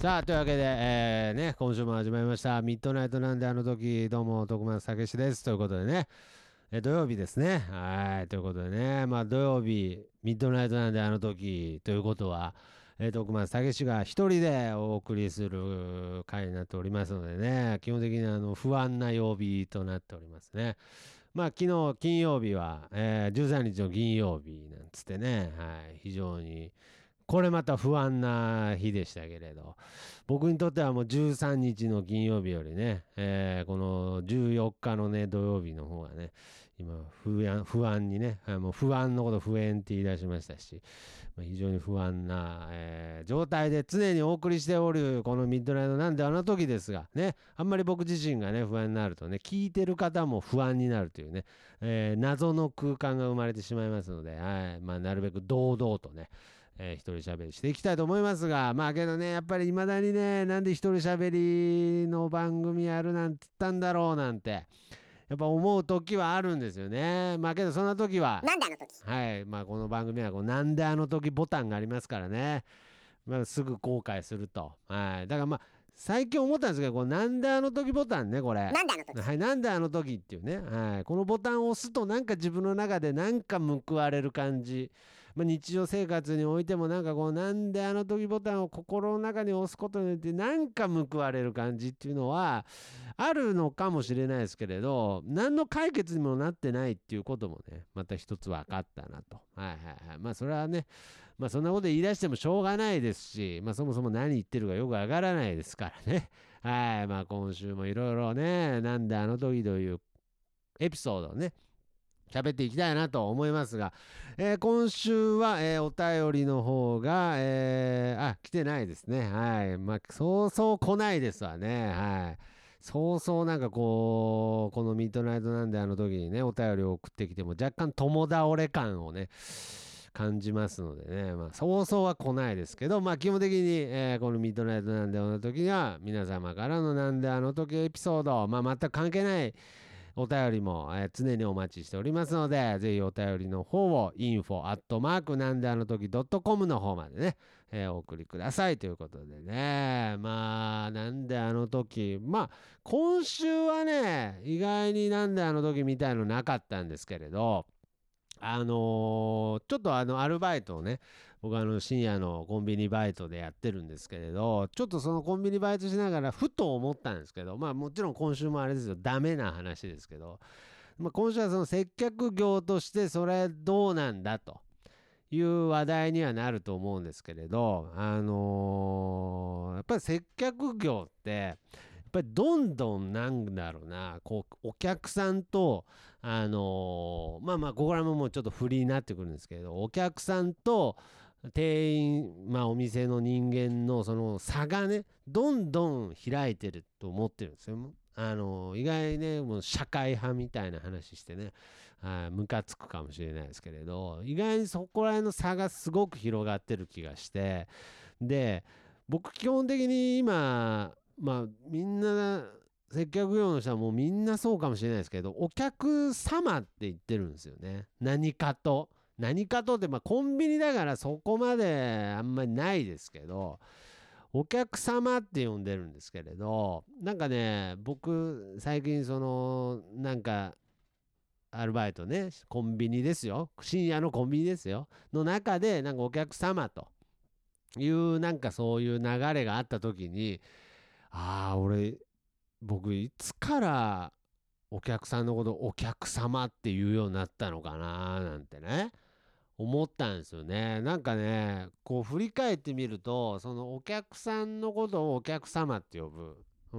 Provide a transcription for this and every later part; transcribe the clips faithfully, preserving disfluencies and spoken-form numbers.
さあというわけで、えーね、今週も始まりましたミッドナイトなんであの時。どうも徳松武史ですということでね、えー土曜日ですね。はいということでね、まあ土曜日ミッドナイトなんであの時ということは、えー、徳松武史が一人でお送りする回になっておりますのでね、基本的にあの不安な曜日となっておりますね。まあ昨日金曜日は、えー、じゅうさんにちの金曜日なんつってね、はい、非常にこれまた不安な日でしたけれど、僕にとってはもうじゅうさんにちの金曜日よりね、えーこのじゅうよっかのね土曜日の方がね、今不安不安にね、もう不安のこと不安って言い出しましたし、まあ非常に不安な、えー状態で常にお送りしておるこのミッドナイトなんであの時ですがね、あんまり僕自身がね不安になるとね、聞いてる方も不安になるというね、えー謎の空間が生まれてしまいますので、はい、まあなるべく堂々とね、えー、一人喋りしていきたいと思いますが、まあけどね、やっぱり未だにね、なんで一人喋りの番組やるなんて言ったんだろうなんて、やっぱ思う時はあるんですよね。まあけどそんな時は、 なんであの時はい、まあこの番組はこうなんであの時ボタンがありますからね、まあ、すぐ後悔すると。はい。だからまあ、最近思ったんですけど、こうなんであの時ボタンね、これ。 なんであの時はい、なんであの時っていうね。はい。このボタンを押すと、なんか自分の中でなんか報われる感じ。まあ、日常生活においても、なんかこう、なんであの時ボタンを心の中に押すことによって、なんか報われる感じっていうのは、あるのかもしれないですけれど、何の解決にもなってないっていうこともね、また一つ分かったなと。はいはいはい。まあ、それはね、まあそんなこと言い出してもしょうがないですし、まあそもそも何言ってるかよくわからないですからね。はい。まあ今週もいろいろね、なんであの時というエピソードをね、喋っていきたいなと思いますが、えー今週は、えーお便りの方が、えーあ、来てないですね。はい。まあ、そうそう来ないですわね。はい。そうそうなんかこう、このミッドナイトなんであの時にね、お便りを送ってきても若干友倒れ感をね、感じますのでね、まあ、そうそうは来ないですけど、まあ、基本的に、えーこのミッドナイトなんであの時には、皆様からのなんであの時エピソード、まあ、全く関係ないお便りも、えー常にお待ちしておりますので、ぜひお便りの方を インフォ アットマーク なんであの時 ドットコム の方までね、えーお送りくださいということでね。まあ、なんであの時、まあ、今週はね、意外になんであの時みたいのなかったんですけれど、あのーちょっとあのアルバイトをね、僕はあの深夜のコンビニバイトでやってるんですけれど、ちょっとそのコンビニバイトしながらふと思ったんですけど、まあもちろん今週もあれですよ、ダメな話ですけど、まあ、今週はその接客業としてそれどうなんだという話題にはなると思うんですけれど、あのーやっぱり接客業ってやっぱりどんどんなんだろうな、こうお客さんとあのーまあまあここらももうちょっとフリーになってくるんですけど、お客さんと店員、まあお店の人間のその差がね、どんどん開いてると思ってるんですよ。あの意外にね、もう社会派みたいな話してね、はい、ムカつくかもしれないですけれど、意外にそこら辺の差がすごく広がってる気がして、で、僕基本的に今、まあみんな、接客業の人はもうみんなそうかもしれないですけど、お客様って言ってるんですよね。何かと。何かとって、まあコンビニだからそこまであんまりないですけど、お客様って呼んでるんですけれど、なんかね、僕、最近その、なんか、アルバイトね、コンビニですよ。深夜のコンビニですよ。の中で、なんかお客様という、なんかそういう流れがあった時に、ああ、俺、僕、いつからお客さんのことお客様って言うようになったのかななんてね。思ったんですよね。なんかね、こう振り返ってみると、そのお客さんのことをお客様って呼ぶ。うん。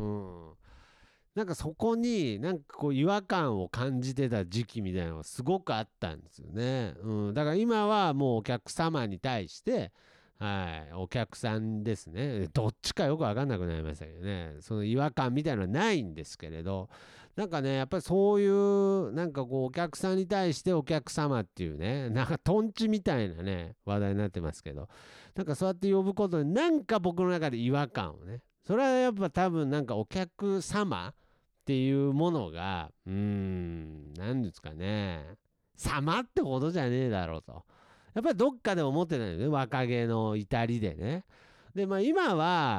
なんかそこになんかこう違和感を感じてた時期みたいなのがすごくあったんですよね。うん。だから今はもうお客様に対して、はい、お客さんですね。どっちかよくわかんなくなりましたけどね。その違和感みたいなのはないんですけれど、なんかね、やっぱりそういう、なんかこう、お客さんに対してお客様っていうね、なんかトンチみたいなね、話題になってますけど、なんかそうやって呼ぶことで、なんか僕の中で違和感をね、それはやっぱ多分なんかお客様っていうものが、うーん、なんですかね、様ってことじゃねえだろうと。やっぱりどっかで思ってたんだよね、若気の至りでね。で、まあ今は、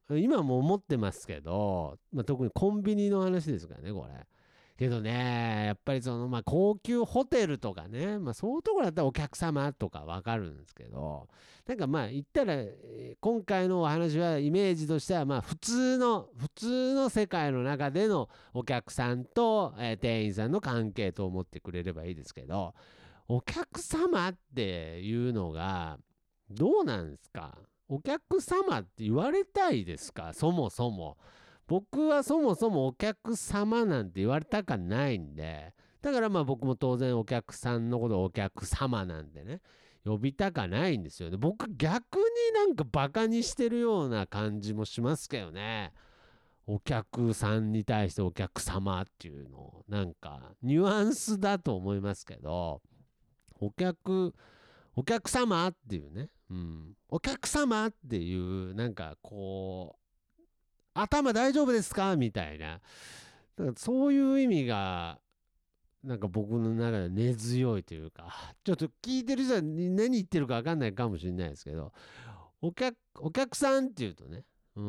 今も思ってますけど、まあ、特にコンビニの話ですからねこれ。けどねやっぱりそのまあ高級ホテルとかね、まあ、そういうところだったらお客様とかわかるんですけど、なんかまあ言ったらえー今回のお話はイメージとしてはまあ普通の普通の世界の中でのお客さんと、えー店員さんの関係と思ってくれればいいですけど、お客様っていうのがどうなんですか？お客様って言われたいですか？そもそも僕はそもそもお客様なんて言われたかないんで、だからまあ僕も当然お客さんのことをお客様なんてね呼びたかないんですよね。僕逆になんかバカにしてるような感じもしますけどね。お客さんに対してお客様っていうのなんかニュアンスだと思いますけど、お客お客様っていうね、うん、お客様っていうなんかこう頭大丈夫ですかみたいな、だからそういう意味がなんか僕の中で根強いというか、ちょっと聞いてる人は何言ってるか分かんないかもしれないですけど、お客お客さんっていうとね、うん、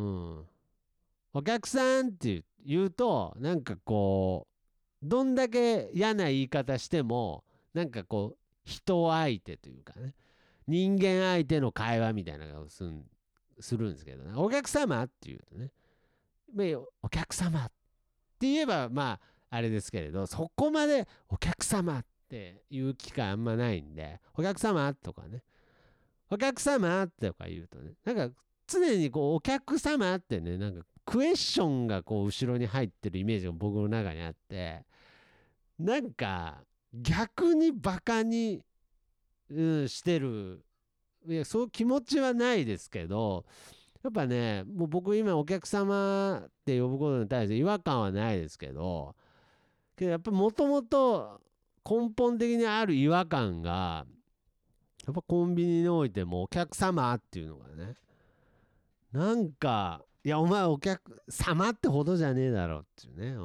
お客さんって言うとなんかこうどんだけ嫌な言い方してもなんかこう人相手というかね、人間相手の会話みたいなのをするするんですけどね、お客様っていうとね、お客様って言えばまああれですけれど、そこまでお客様っていう機会あんまないんで、お客様とかね、お客様とか言うとね、なんか常にこうお客様ってね、なんかクエスチョンがこう後ろに入ってるイメージが僕の中にあって、なんか逆にバカに、うん、してる、いやそういう気持ちはないですけど、やっぱねもう僕今お客様って呼ぶことに対して違和感はないですけど、けどやっぱもともと根本的にある違和感がやっぱコンビニにおいてもお客様っていうのがね、なんかいやお前お客様ってほどじゃねえだろっていうね、うん、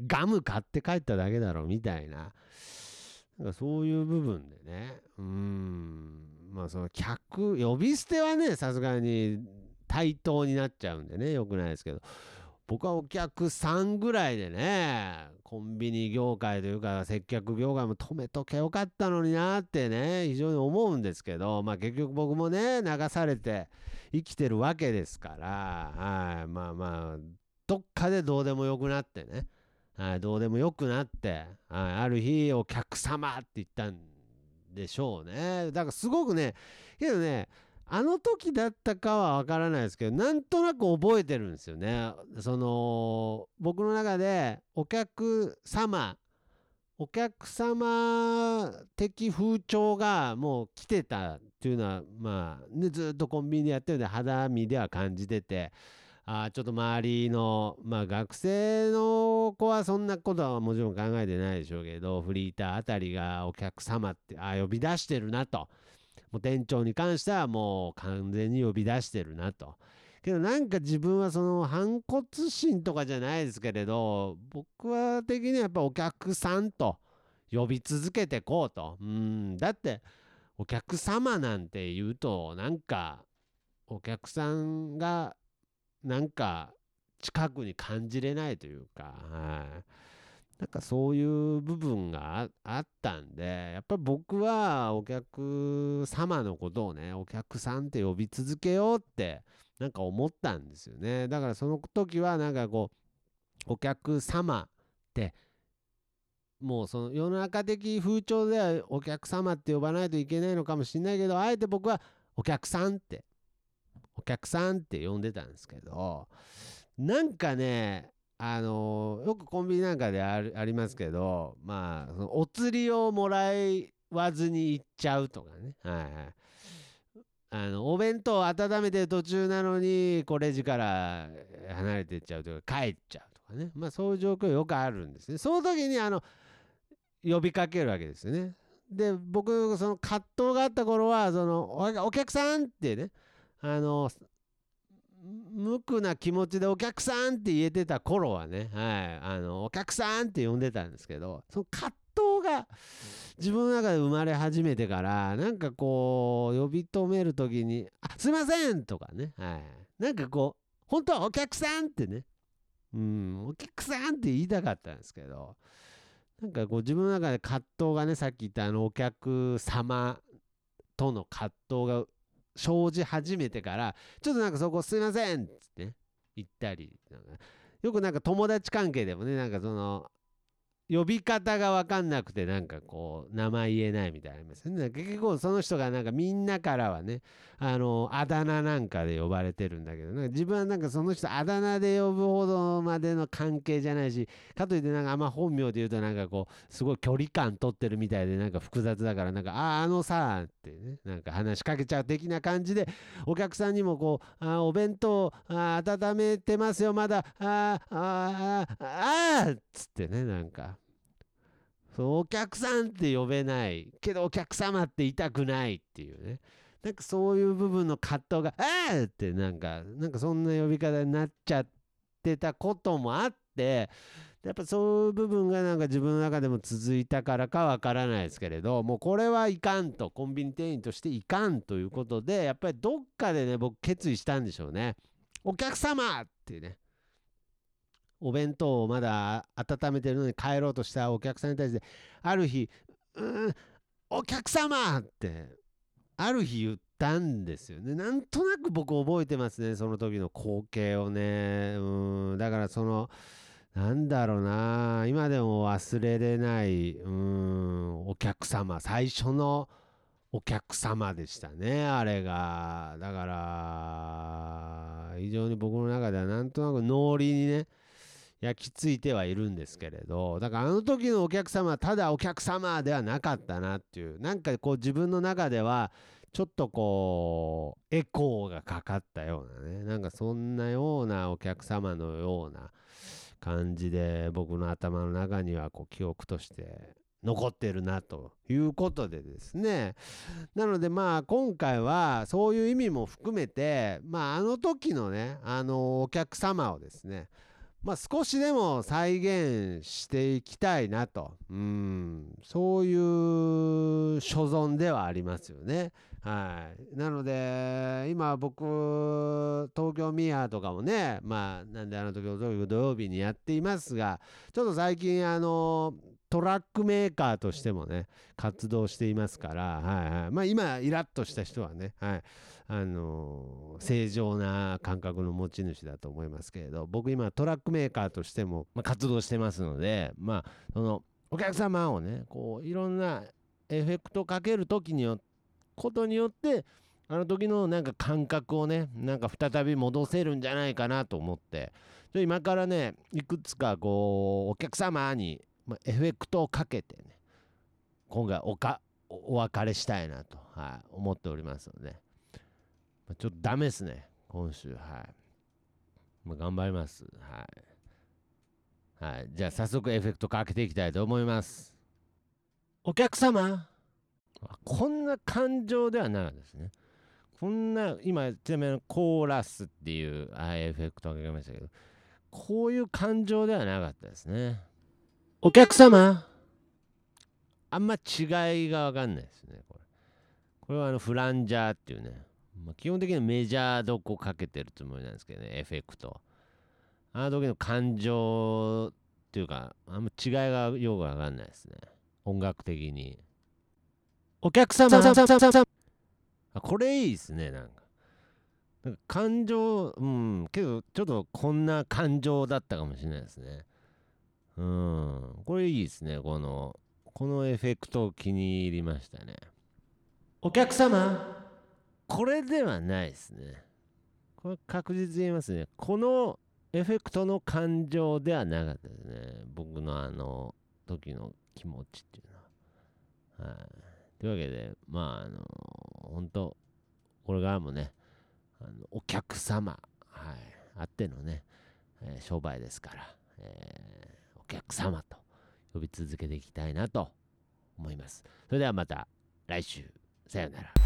ガム買って帰っただけだろみたいな、なんかそういう部分でね、うーん、まあその客呼び捨てはねさすがに対等になっちゃうんでねよくないですけど、僕はお客さんぐらいでね、コンビニ業界というか接客業界も止めとけよかったのになってね非常に思うんですけど、まあ結局僕もね流されて生きてるわけですから、はい、まあまあどっかでどうでもよくなってね、はい、どうでもよくなって、はい、ある日お客様って言ったんでしょうね。だからすごくね、けどねあの時だったかはわからないですけど、なんとなく覚えてるんですよね。その僕の中でお客様お客様的風潮がもう来てたっていうのはまあ、ね、ずっとコンビニでやってるんで肌身では感じてて、あちょっと周りの、まあ、学生の子はそんなことはもちろん考えてないでしょうけど、フリーターあたりがお客様ってあ呼び出してるなと、もう店長に関してはもう完全に呼び出してるなと。けどなんか自分はその反骨心とかじゃないですけれど、僕は的にはやっぱお客さんと呼び続けてこうと。うんだってお客様なんて言うとなんかお客さんがなんか近くに感じれないというか、はい、なんかそういう部分が あ, あったんで、やっぱり僕はお客様のことをねお客さんって呼び続けようってなんか思ったんですよね。だからその時はなんかこうお客様ってもうその世の中的風潮ではお客様って呼ばないといけないのかもしれないけど、あえて僕はお客さんってお客さんって呼んでたんですけど、なんかねあのーよくコンビニなんかであるありますけど、まあそのお釣りをもらわずに行っちゃうとかね、はいはい、あのお弁当を温めてる途中なのにこれレジから離れてっちゃうとか帰っちゃうとかね、まあそういう状況よくあるんですね。その時にあの呼びかけるわけですよね。で僕その葛藤があった頃はその お, お客さんってね、あの無垢な気持ちでお客さんって言えてた頃はね、はい、あのお客さんって呼んでたんですけど、その葛藤が自分の中で生まれ始めてから、なんかこう呼び止める時に「あすいません」とかね、はい、なんかこ本当はお客さんってね、うん、お客さんって言いたかったんですけど、なんかこう自分の中で葛藤がね、さっき言ったあのお客様との葛藤が生じ始めてから、ちょっとなんかそこすいませんっつってね、言ったり、なんかよくなんか友達関係でもね、なんかその、呼び方が分かんなくてなんかこう名前言えないみたいなのありますね。結構その人がなんかみんなからはね、あのあだ名なんかで呼ばれてるんだけど、なんか自分はなんかその人あだ名で呼ぶほどまでの関係じゃないし、かといってなんかあんま本名で言うとなんかこうすごい距離感取ってるみたいでなんか複雑だから、なんかああのさってね、なんか話しかけちゃう的な感じで、お客さんにもこうあお弁当あ温めてますよまだあああああっつってね、なんかそうお客さんって呼べないけどお客様って言いたくないっていうね、なんかそういう部分の葛藤があーってなんかなんかそんな呼び方になっちゃってたこともあって、やっぱそういう部分がなんか自分の中でも続いたからかわからないですけれど、もうこれはいかんと、コンビニ店員としていかんということで、やっぱりどっかでね僕決意したんでしょうね。お客様ってね、お弁当をまだ温めてるのに帰ろうとしたお客さんに対してある日うーんお客様ってある日言ったんですよね。なんとなく僕覚えてますね、その時の光景をね。うんだからそのなんだろうな、今でも忘れれないうんお客様、最初のお客様でしたね、あれが。だから非常に僕の中ではなんとなく脳裏にね焼き付いてはいるんですけれど、だからあの時のお客様はただお客様ではなかったなっていう、なんかこう自分の中ではちょっとこうエコーがかかったようなね、なんかそんなようなお客様のような感じで僕の頭の中にはこう記憶として残ってるなということでですね、なのでまあ今回はそういう意味も含めて、まああの時のねあのお客様をですね、まあ少しでも再現していきたいなと、うん、そういう所存ではありますよね。はい。なので、今僕、東京ミーハーとかもね、まあ、なんであの時の土曜日にやっていますが、ちょっと最近、あの、トラックメーカーとしてもね、活動していますから、はいはい。まあ今、イラッとした人はね、はい。あの正常な感覚の持ち主だと思いますけれど、僕今トラックメーカーとしても、まあ、活動してますので、まあそのお客様をねこういろんなエフェクトをかける時によことによってあの時のなんか感覚をねなんか再び戻せるんじゃないかなと思って、今からねいくつかこうお客様に、まあ、エフェクトをかけてね今回おかお別れしたいなと、はい、思っておりますので、ちょっとダメですね、今週。はい。まあ、頑張ります。はい。はい。じゃあ、早速エフェクトかけていきたいと思います。お客様、こんな感情ではなかったですね。こんな、今、ちなみにコーラスっていうああいうエフェクトをかけましたけど、こういう感情ではなかったですね。お客様、あんま違いがわかんないですね、これ。これはあのフランジャーっていうね、まあ、基本的にはメジャーどこかけてるつもりなんですけどね、エフェクト。あの時の感情っていうか、あんま違いがよくわかんないですね。音楽的に。お客様、あこれいいですね、なんか。なんか感情、うん、けどちょっとこんな感情だったかもしれないですね。うん、これいいですね、この、このエフェクト気に入りましたね。お客様、これではないですね。これ確実に言いますね。このエフェクトの感情ではなかったですね。僕のあの時の気持ちっていうのは。はい。というわけで、まあ、あの、本当これからもね、あのお客様、はい、あってのね、えー商売ですから、えーお客様と呼び続けていきたいなと思います。それではまた来週、さようなら。